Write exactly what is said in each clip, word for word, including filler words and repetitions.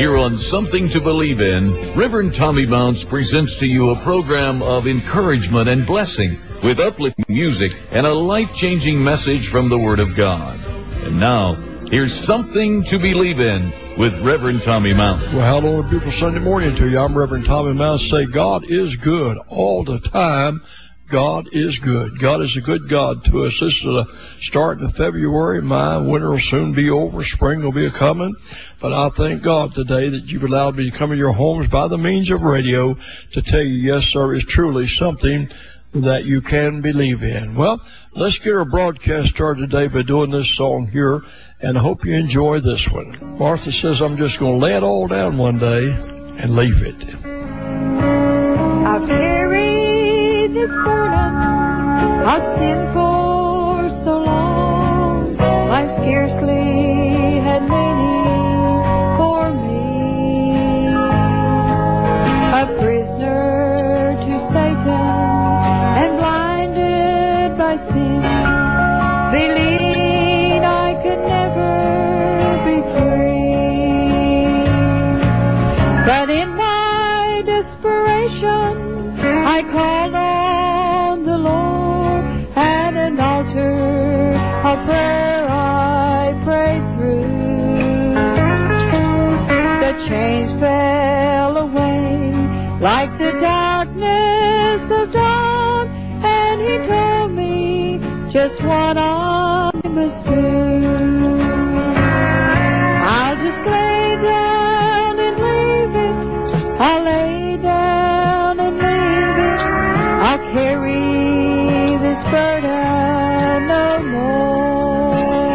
Here on Something to Believe In, Reverend Tommy Mounts presents to you a program of encouragement and blessing with uplifting music and a life-changing message from the Word of God. And now, here's Something to Believe In with Reverend Tommy Mounts. Well, hello, a beautiful Sunday morning to you. I'm Reverend Tommy Mounts. Say, God is good all the time. God is good. God is a good God to us. This is the start of February. My winter will soon be over. Spring will be a-coming. But I thank God today that you've allowed me to come to your homes by the means of radio to tell you, yes, sir, is truly something that you can believe in. Well, let's get our broadcast started today by doing this song here, and I hope you enjoy this one. Martha says, I'm just going to lay it all down one day and leave it. I've carried this burden I've sinned for so long, I've scarcely had meaning for me. A prisoner to Satan and blinded by sin, believing I could never be free. But in my desperation, I called on the Lord, at an altar of prayer I prayed through. The chains fell away like the darkness of dawn, and He told me just what I must do. I'll just lay down and leave it. I'll lay down and leave it. I'll carry this burden no more.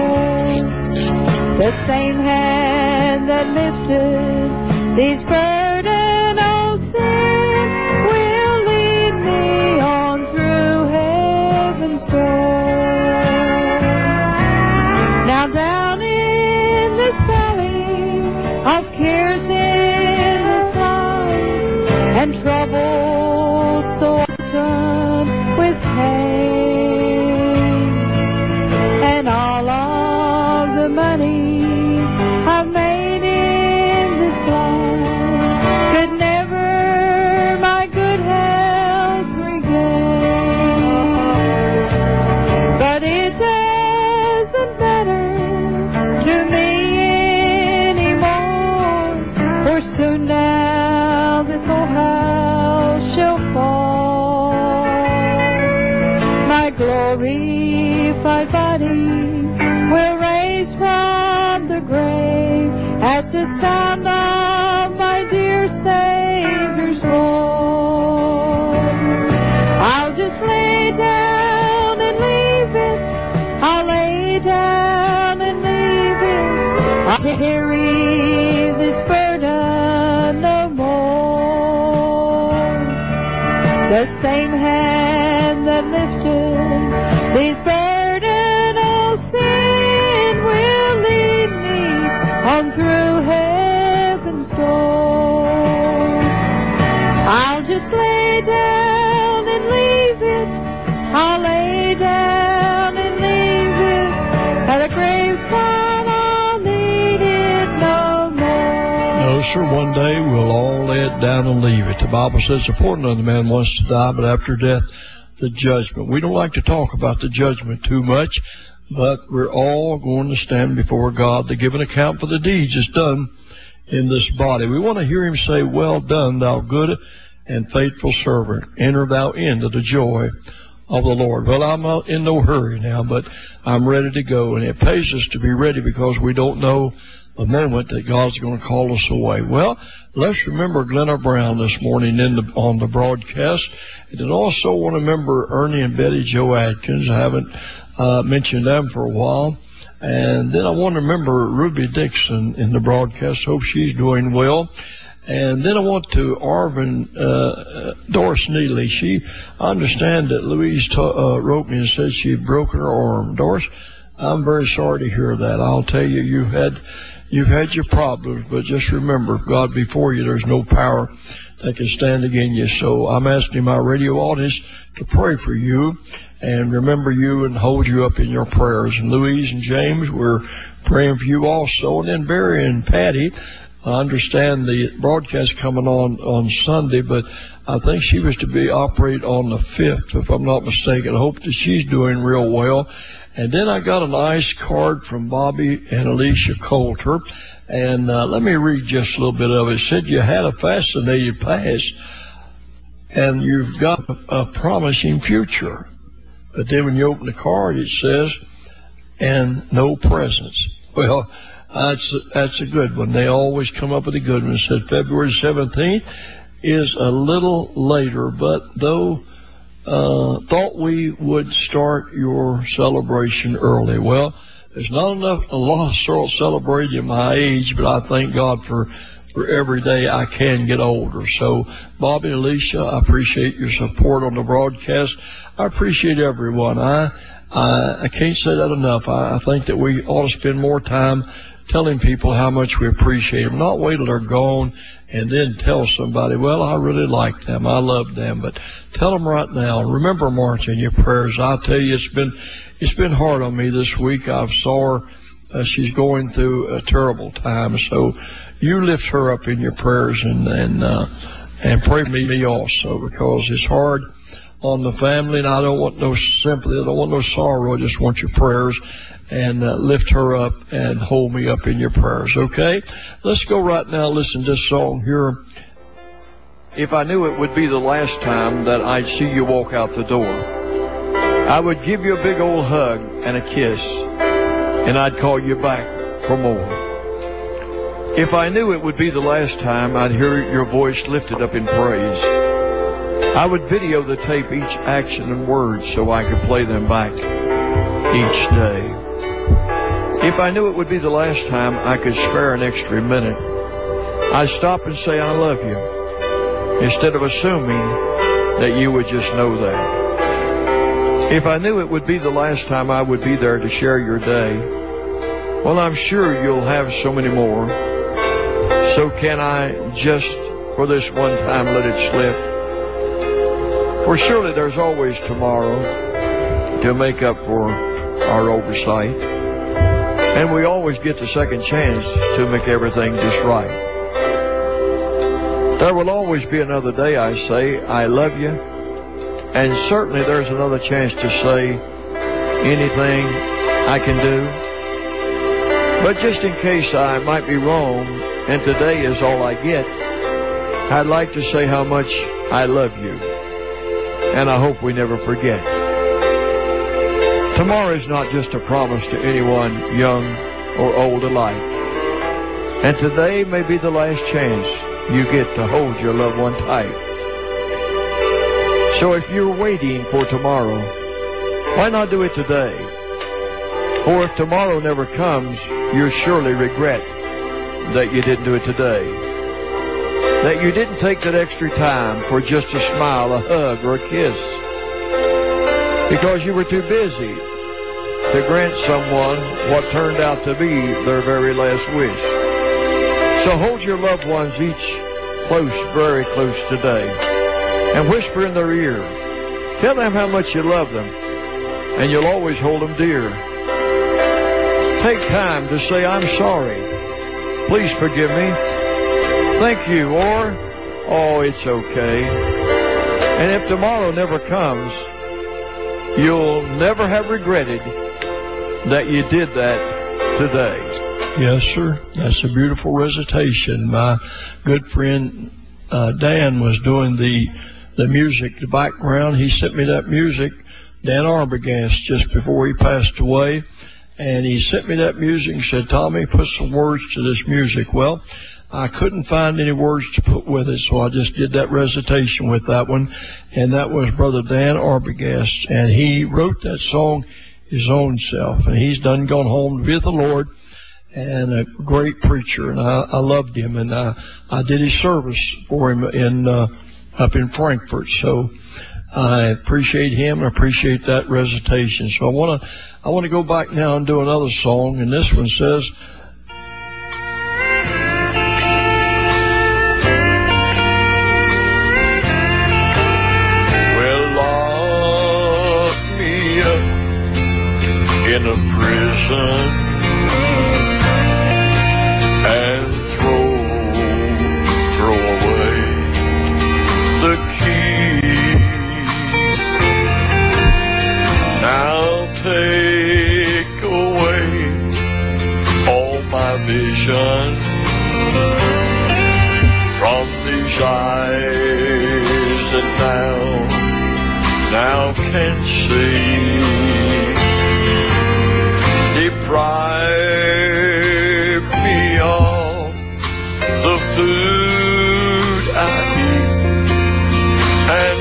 The same hand that lifted these burdens, oh sin, will lead me on through heaven's door. Now down in this valley of cares in this life, and trouble so often with pain, and all of the money I've made in this life could never my good health regain. But it doesn't matter to me anymore, for soon now this whole house shall fall. My glorified body will raise from the grave at the sound of my dear Savior's voice. I'll just lay down and leave it. I'll lay down and leave it. I'll carry this burden no more. The same hand that lifted these burdens, oh sin, will lead me on through heaven's door. I'll just lay down and leave it. I'll lay down and leave it. At a graveside I'll need it no more. No, sir, one day we'll all lay it down and leave it. The Bible says, important unto man wants to die, but after death, the judgment. We don't like to talk about the judgment too much, but we're all going to stand before God to give an account for the deeds that's done in this body. We want to hear Him say, well done, thou good and faithful servant. Enter thou into the joy of the Lord. Well, I'm in no hurry now, but I'm ready to go. And it pays us to be ready because we don't know the moment that God's going to call us away. Well, let's remember Glenna Brown this morning in the, on the broadcast. And then also want to remember Ernie and Betty Joe Atkins. I haven't uh, mentioned them for a while. And then I want to remember Ruby Dixon in the broadcast. Hope she's doing well. And then I want to Arvin, uh, Doris Neely. She, I understand that Louise ta- uh, wrote me and said she had broken her arm. Doris, I'm very sorry to hear that. I'll tell you, you've had, you've had your problems, but just remember, if God be for you, there's no power that can stand against you. So I'm asking my radio audience to pray for you and remember you and hold you up in your prayers. And Louise and James, we're praying for you also. And then Barry and Patty, I understand the broadcast coming on on Sunday, but I think she was to be operate on the fifth, if I'm not mistaken. I hope that she's doing real well. And then I got a nice card from Bobby and Alicia Coulter. And uh, let me read just a little bit of it. It said you had a fascinating past, and you've got a, a promising future. But then when you open the card, it says, and no presents. Well, that's, that's a good one. They always come up with a good one. It said February seventeenth is a little later, but though uh, thought we would start your celebration early. Well, there's not enough, a lot of sort of celebrating my age, but I thank God for, for every day I can get older. So, Bobby, Alicia, I appreciate your support on the broadcast. I appreciate everyone. I I, I can't say that enough. I, I think that we ought to spend more time telling people how much we appreciate them, not wait till they're gone and then tell somebody, well, I really like them, I love them, but tell them right now. Remember Martha in your prayers. I tell you, it's been it's been hard on me this week. I've saw her, uh, she's going through a terrible time, so you lift her up in your prayers and and uh, and pray for me also, because it's hard on the family, and I don't want no sympathy, I don't want no sorrow, I just want your prayers. And uh, lift her up and hold me up in your prayers, okay? Let's go right now, listen to this song here. If I knew it would be the last time that I'd see you walk out the door, I would give you a big old hug and a kiss, and I'd call you back for more. If I knew it would be the last time I'd hear your voice lifted up in praise, I would video the tape each action and word so I could play them back each day. If I knew it would be the last time I could spare an extra minute, I'd stop and say I love you, instead of assuming that you would just know that. If I knew it would be the last time I would be there to share your day, well, I'm sure you'll have so many more. So can I just, for this one time, let it slip? For surely there's always tomorrow to make up for our oversight. And we always get the second chance to make everything just right. There will always be another day I say, I love you. And certainly there's another chance to say anything I can do. But just in case I might be wrong, and today is all I get, I'd like to say how much I love you. And I hope we never forget. Tomorrow is not just a promise to anyone, young or old alike. And today may be the last chance you get to hold your loved one tight. So if you're waiting for tomorrow, why not do it today? For if tomorrow never comes, you'll surely regret that you didn't do it today. That you didn't take that extra time for just a smile, a hug, or a kiss. Because you were too busy to grant someone what turned out to be their very last wish. So hold your loved ones each close, very close today, and whisper in their ear. Tell them how much you love them, and you'll always hold them dear. Take time to say, I'm sorry. Please forgive me. Thank you, or, oh, it's okay. And if tomorrow never comes, you'll never have regretted that you did that today. Yes, sir. That's a beautiful recitation. My good friend uh, Dan was doing the the music, the background. He sent me that music, Dan Arbogast, just before he passed away. And he sent me that music and said, Tommy, put some words to this music. Well, I couldn't find any words to put with it, so I just did that recitation with that one. And that was Brother Dan Arbogast. And he wrote that song his own self. And he's done gone home to be with the Lord, and a great preacher. And I, I loved him. And I, I did his service for him in uh, up in Frankfurt. So I appreciate him and appreciate that recitation. So I want to I want to go back now and do another song. And this one says, in a prison and throw take away all my vision from these eyes that now, now can see. Deprive me of the food I eat, and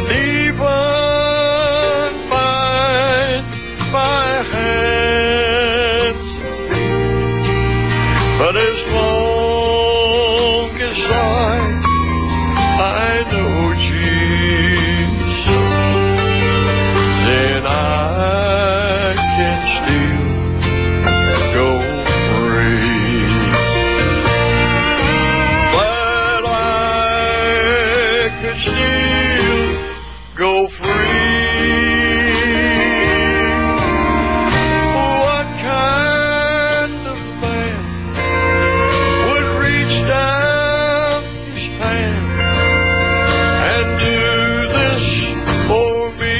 even bind my hands and feet. But as long as I, I know Jesus, then I can still go free. But I could still go free. What kind of man would reach down his hand and do this for me?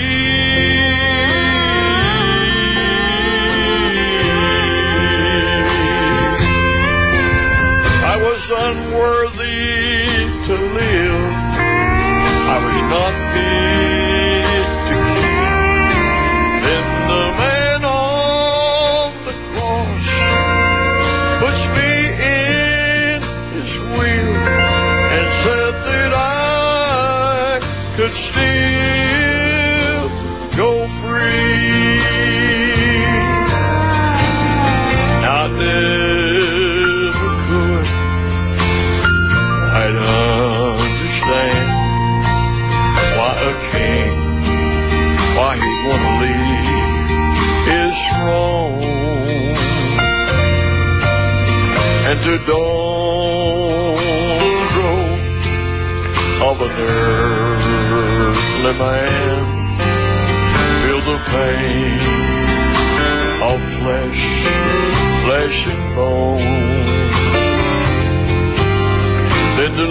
I was unworthy to live. I was not fit to keep. Then the man on the cross puts me in his will and said that I could still go free. I never could quite understand why a king, why he'd want to leave his throne and to don't grow of an earthly man, feel the pain of flesh, flesh and bone. Then to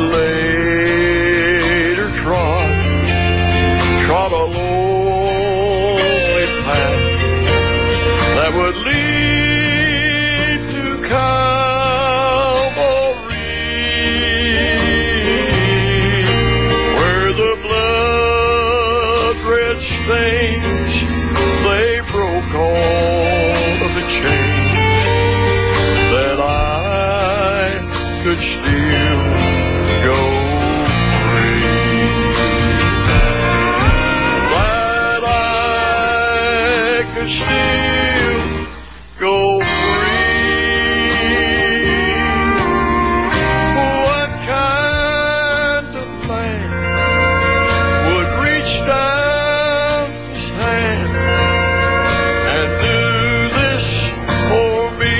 later trod, trod a lonely path that would lead to Calvary, where the blood-red stains, they broke all of the chains that I could still go free. That I could still go free. What kind of man would reach down his hand and do this for me?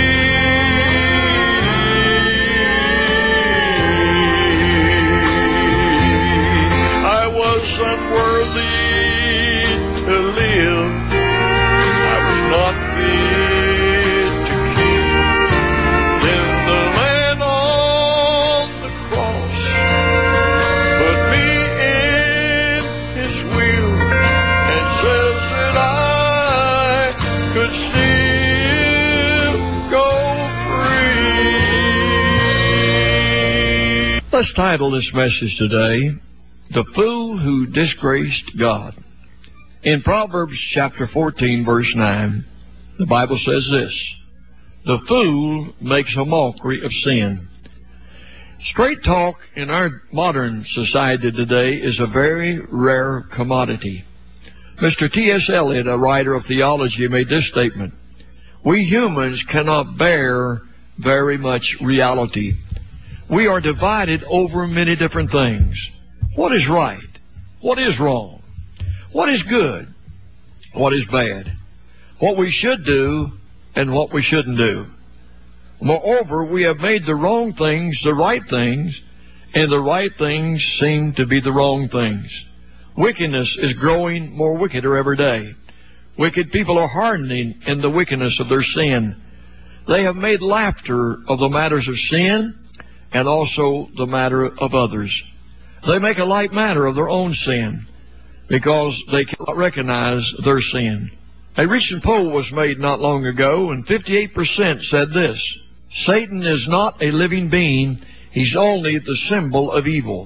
I was unworthy to live. I was not fit to keep. Then the man on the cross put me in his will and says that I could still go free. Let's title this message today, The Fool Who Disgraced God. In Proverbs chapter fourteen, verse nine, the Bible says this: the fool makes a mockery of sin. Straight talk in our modern society today is a very rare commodity. Mister T S Eliot, a writer of theology, made this statement: we humans cannot bear very much reality. We are divided over many different things. What is right? What is wrong? What is good? What is bad? What we should do and what we shouldn't do. Moreover, we have made the wrong things the right things, and the right things seem to be the wrong things. Wickedness is growing more wickeder every day. Wicked people are hardening in the wickedness of their sin. They have made laughter of the matters of sin and also the matter of others. They make a light matter of their own sin because they cannot recognize their sin. A recent poll was made not long ago, and fifty-eight percent said this: Satan is not a living being, he's only the symbol of evil.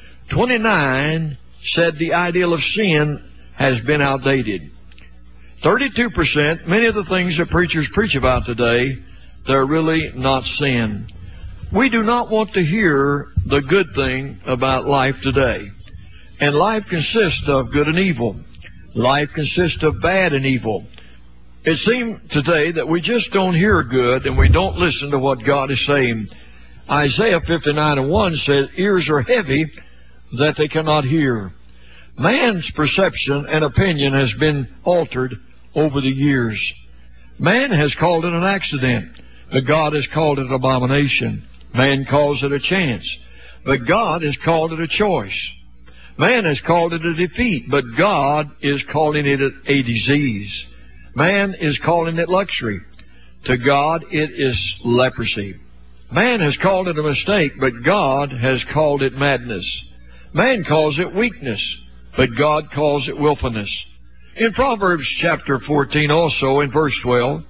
twenty-nine said the ideal of sin has been outdated. thirty-two percent, many of the things that preachers preach about today, they're really not sin. We do not want to hear the good thing about life today. And life consists of good and evil. Life consists of bad and evil. It seems today that we just don't hear good and we don't listen to what God is saying. Isaiah fifty-nine and one says, ears are heavy that they cannot hear. Man's perception and opinion has been altered over the years. Man has called it an accident, but God has called it an abomination. Man calls it a chance, but God has called it a choice. Man has called it a defeat, but God is calling it a disease. Man is calling it luxury. To God, it is leprosy. Man has called it a mistake, but God has called it madness. Man calls it weakness, but God calls it willfulness. In Proverbs chapter fourteen also, in verse twelve,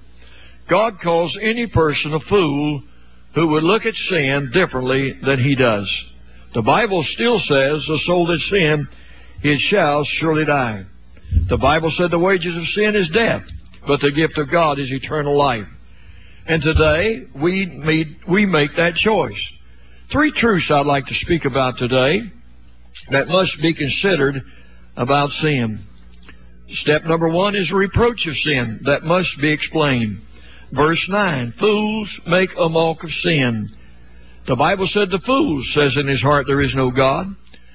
God calls any person a fool who would look at sin differently than he does. The Bible still says, the soul that sin, it shall surely die. The Bible said the wages of sin is death, but the gift of God is eternal life. And today, we made, we make that choice. Three truths I'd like to speak about today that must be considered about sin. Step number one is a reproach of sin that must be explained. Verse nine, fools make a mock of sin. The Bible said the fool says in his heart there is no God.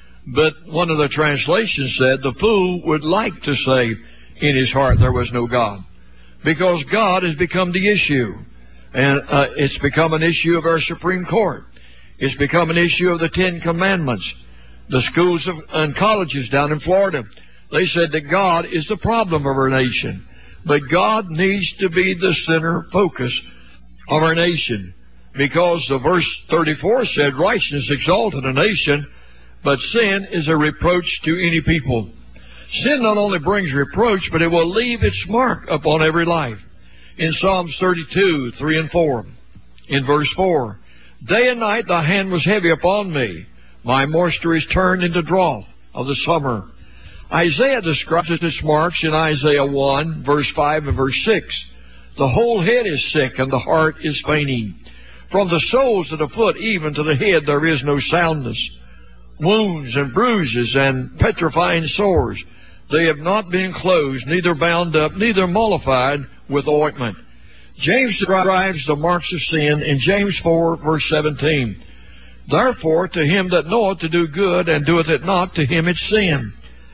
But one of the translations said the fool would like to say in his heart there was no God. Because God has become the issue. And uh, it's become an issue of our Supreme Court. It's become an issue of the Ten Commandments. The schools of, and colleges down in Florida, they said that God is the problem of our nation. But God needs to be the center focus of our nation. Because the verse thirty-four said, righteousness exalted a nation, but sin is a reproach to any people. Sin not only brings reproach, but it will leave its mark upon every life. In Psalms thirty-two, three and four, in verse four, day and night thy hand was heavy upon me. My moisture is turned into drought of the summer. Isaiah describes its marks in Isaiah one, verse five and verse six. The whole head is sick and the heart is fainting. From the soles of the foot even to the head there is no soundness. Wounds and bruises and petrifying sores. They have not been closed, neither bound up, neither mollified with ointment. James describes the marks of sin in James four, verse seventeen. Therefore, to him that knoweth to do good and doeth it not, to him it's sin.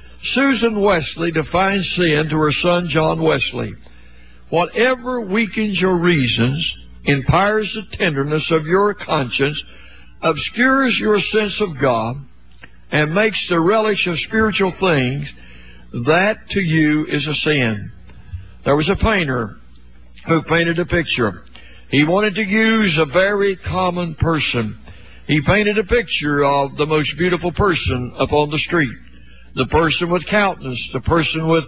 Susan Wesley defines sin to her son John Wesley. Whatever weakens your reasons, impairs the tenderness of your conscience, obscures your sense of God, and makes the relish of spiritual things, that to you is a sin. There was a painter who painted a picture. He wanted to use a very common person. He painted a picture of the most beautiful person upon the street. The person with countenance, the person with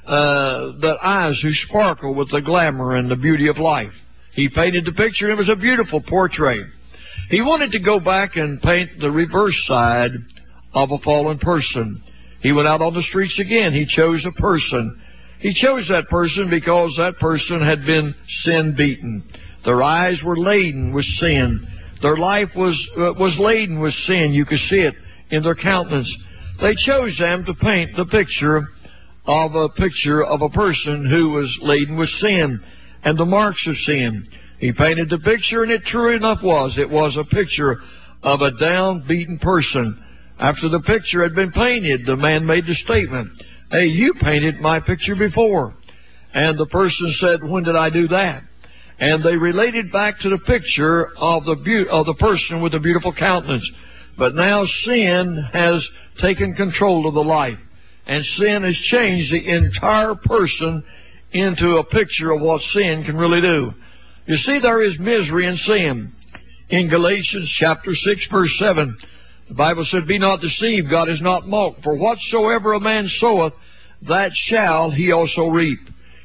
uh, the eyes who sparkle with the glamour and the beauty of life. He painted the picture, and it was a beautiful portrait. He wanted to go back and paint the reverse side of a fallen person. He went out on the streets again. He chose a person. He chose that person because that person had been sin-beaten. Their eyes were laden with sin. Their life was uh, was laden with sin. You could see it in their countenance. They chose them to paint the picture of a picture of a person who was laden with sin and the marks of sin. He painted the picture, and it true enough was. It was a picture of a down-beaten person. After the picture had been painted, the man made the statement, hey, you painted my picture before. And the person said, when did I do that? And they related back to the picture of the be- of the person with the beautiful countenance. But now sin has taken control of the life. And sin has changed the entire person into a picture of what sin can really do. You see, there is misery in sin. In Galatians chapter six, verse seven, the Bible said, be not deceived, God is not mocked. For whatsoever a man soweth, that shall he also reap.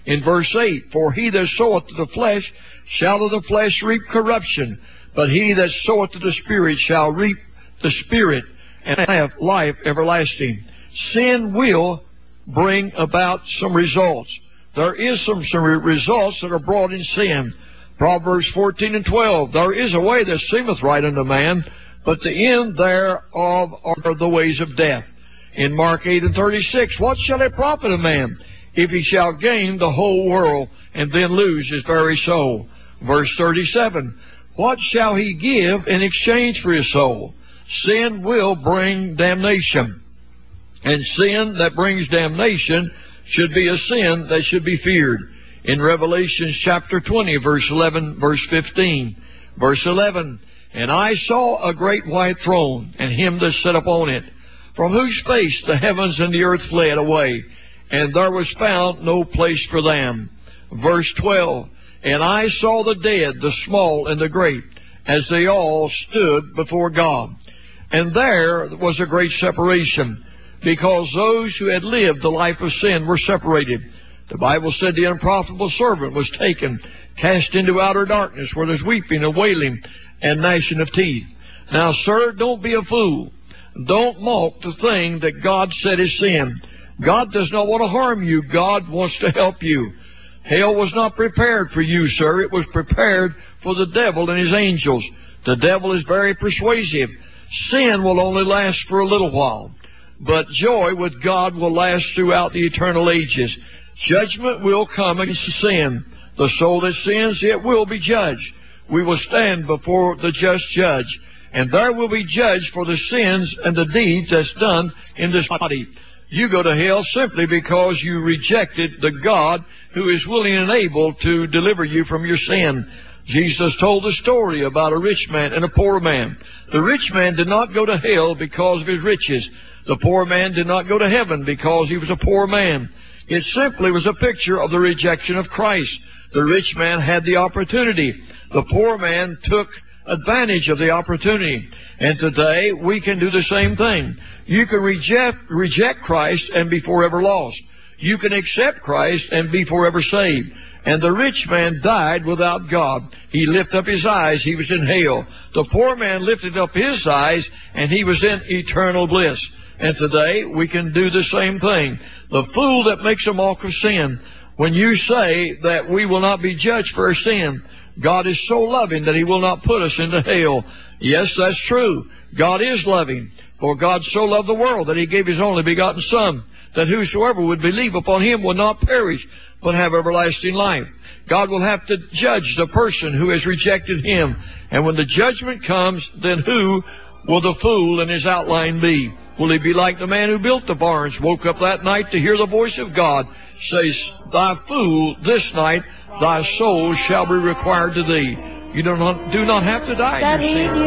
In verse eight, for he that soweth to the flesh shall of the flesh reap corruption, but he that soweth to the Spirit shall reap the Spirit and have life everlasting. Sin will bring about some results. There is some, some results that are brought in sin. Proverbs fourteen and twelve, there is a way that seemeth right unto man, but the end thereof are the ways of death. In Mark eight and thirty-six, what shall it profit a man if he shall gain the whole world and then lose his very soul? Verse thirty-seven, what shall he give in exchange for his soul? Sin will bring damnation. And sin that brings damnation should be a sin that should be feared. In Revelation chapter twenty, verse eleven, verse fifteen, verse eleven, and I saw a great white throne, and him that sat upon it, from whose face the heavens and the earth fled away, and there was found no place for them. Verse twelve, and I saw the dead, the small and the great, as they all stood before God. And there was a great separation, because those who had lived the life of sin were separated. The Bible said the unprofitable servant was taken, cast into outer darkness, where there's weeping and wailing and gnashing of teeth. Now, sir, don't be a fool. Don't mock the thing that God said is sin. God does not want to harm you. God wants to help you. Hell was not prepared for you, sir. It was prepared for the devil and his angels. The devil is very persuasive. Sin will only last for a little while, but joy with God will last throughout the eternal ages. Judgment will come against sin. The soul that sins, it will be judged. We will stand before the just judge, and there will be judged for the sins and the deeds that's done in this body. You go to hell simply because you rejected the God who is willing and able to deliver you from your sin. Jesus told the story about a rich man and a poor man. The rich man did not go to hell because of his riches. The poor man did not go to heaven because he was a poor man. It simply was a picture of the rejection of Christ. The rich man had the opportunity. The poor man took advantage of the opportunity. And today we can do the same thing. You can reject, reject Christ and be forever lost. You can accept Christ and be forever saved. And the rich man died without God. He lifted up his eyes, he was in hell. The poor man lifted up his eyes, and he was in eternal bliss. And today we can do the same thing. The fool that makes a mock of sin, when you say that we will not be judged for our sin, God is so loving that he will not put us into hell. Yes, that's true. God is loving. For God so loved the world that he gave his only begotten Son, that whosoever would believe upon him will not perish, but have everlasting life. God will have to judge the person who has rejected him. And when the judgment comes, then who will the fool in his outline be? Will he be like the man who built the barns, woke up that night to hear the voice of God, says, thy fool, this night thy soul shall be required to thee. You do not, do not have to die that in your sin. he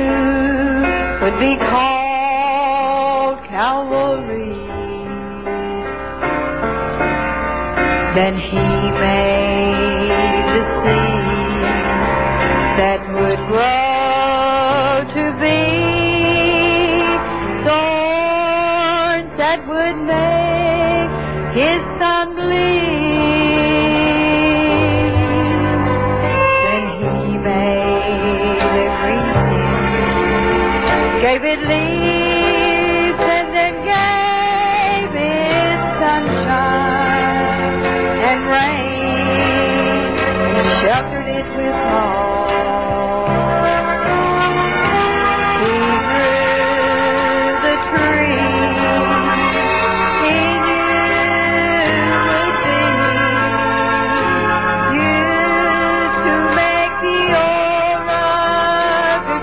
knew would be called Calvary. Then he made the seed that would grow to be thorns that would make his son bleed. Then he made a green stem, gave it leaves, and then gave it sunshine and rain, and sheltered it with moss. He grew the tree he knew would be used to make the old rugged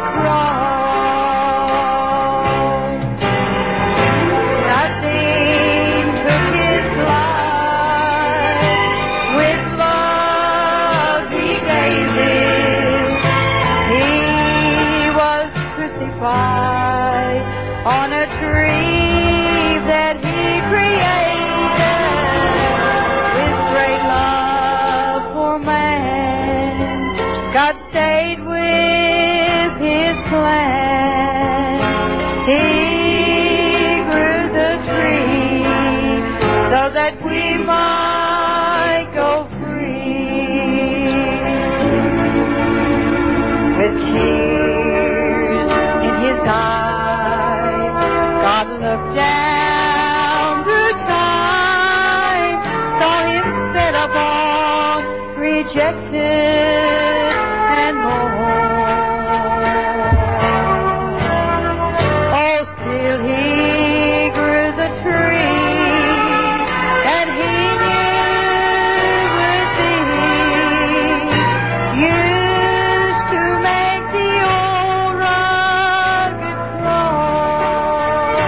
cross. Nothing took his life. With love he gave it. He was crucified on a tree that he created with great love for man. God stayed with his plan. He grew the tree so that we might go tears in his eyes, God looked down through time, saw him spit upon, rejected and mourned. Oh, still he grew the tree that he knew would be used to make the old rugged cross.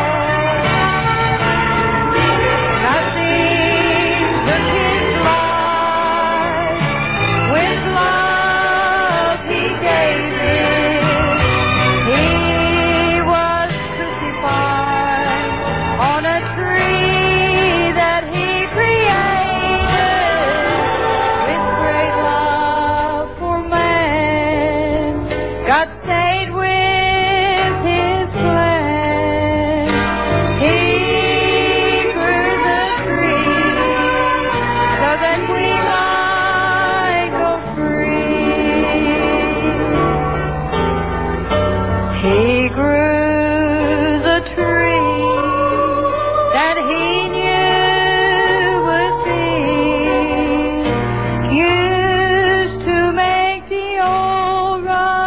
Nothing took his life with love he gave it. He was crucified on a tree that he created with great love for man. God stayed with his plan. He grew the tree so that we might go free. He grew the tree that he knew would be used to make the old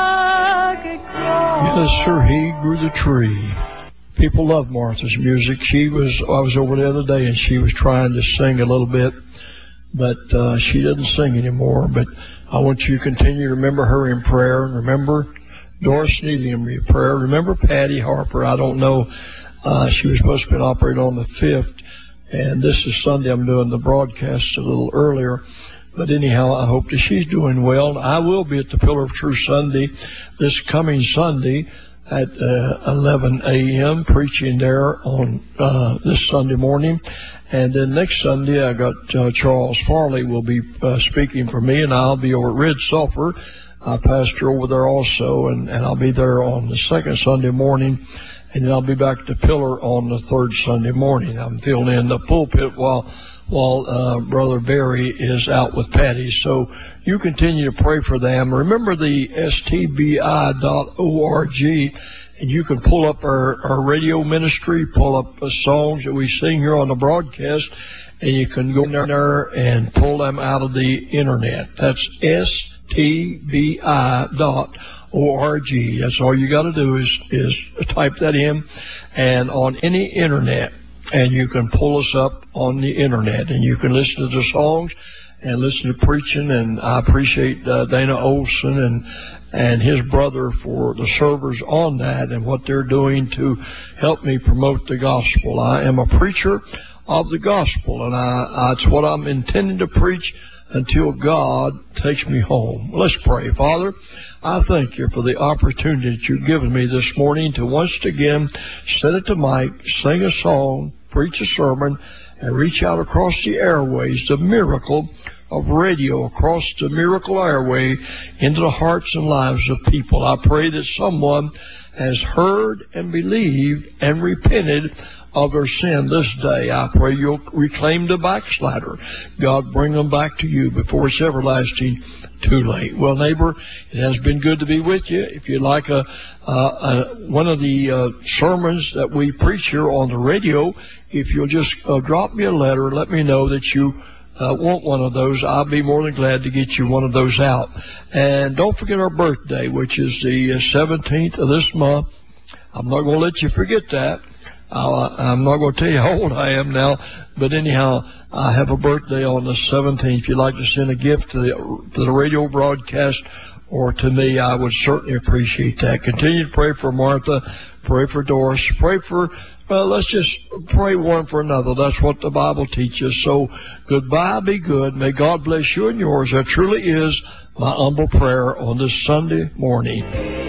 rugged cross. Yes, sir, he grew the tree. People love Martha's music. She was, I was over the other day and she was trying to sing a little bit, but uh, she doesn't sing anymore. But I want you to continue to remember her in prayer, and remember Doris Neely in your prayer. Remember Patty Harper. I don't know. Uh, she was supposed to be operated on the fifth, and this is Sunday. I'm doing the broadcast a little earlier. But anyhow, I hope that she's doing well. I will be at the Pillar of Truth Sunday this coming Sunday at uh, eleven a.m. preaching there on uh, this Sunday morning. And then next Sunday, I got uh, Charles Farley will be uh, speaking for me, and I'll be over at Red Sulphur. I pastor over there also, and, and I'll be there on the second Sunday morning. And then I'll be back at the Pillar on the third Sunday morning. I'm filling in the pulpit while while uh, Brother Barry is out with Patty. So you continue to pray for them. Remember the S T B I dot org, and you can pull up our, our radio ministry, pull up the songs that we sing here on the broadcast, and you can go there and pull them out of the internet. That's S T B I dot org. That's all you got to do is, is type that in, and on any internet, and you can pull us up on the internet, and you can listen to the songs and listen to preaching. And I appreciate uh, Dana Olson and and his brother for the servers on that and what they're doing to help me promote the gospel. I am a preacher of the gospel, and I, that's what I'm intending to preach until God takes me home. Let's pray. Father, I thank you for the opportunity that you've given me this morning to once again sit at the mic, sing a song, preach a sermon, and reach out across the airways, the miracle of radio across the miracle airway into the hearts and lives of people. I pray that someone has heard and believed and repented of their sin this day. I pray you'll reclaim the backslider. God, bring them back to you before it's everlasting too late. Well, neighbor, it has been good to be with you. If you'd like a, uh, a one of the uh, sermons that we preach here on the radio, if you'll just uh, drop me a letter and let me know that you uh, want one of those, I'll be more than glad to get you one of those out. And don't forget our birthday, which is the seventeenth of this month. I'm not going to let you forget that. I'll, I'm not going to tell you how old I am now, but anyhow, I have a birthday on the seventeenth. If you'd like to send a gift to the, to the radio broadcast or to me, I would certainly appreciate that. Continue to pray for Martha, pray for Doris, pray for, well, let's just pray one for another. That's what the Bible teaches. So goodbye, be good. May God bless you and yours. That truly is my humble prayer on this Sunday morning.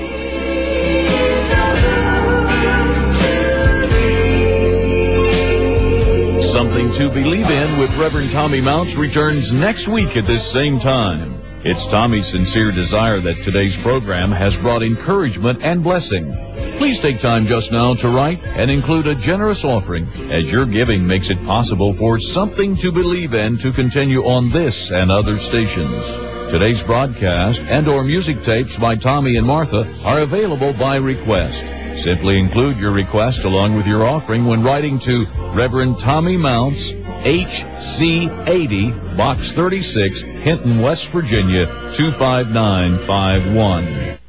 Something to Believe In with Reverend Tommy Mounts returns next week at this same time. It's Tommy's sincere desire that today's program has brought encouragement and blessing. Please take time just now to write and include a generous offering, as your giving makes it possible for Something to Believe In to continue on this and other stations. Today's broadcast and or music tapes by Tommy and Martha are available by request. Simply include your request along with your offering when writing to Reverend Tommy Mounts, H C eighty, Box thirty-six, Hinton, West Virginia, two five nine five one.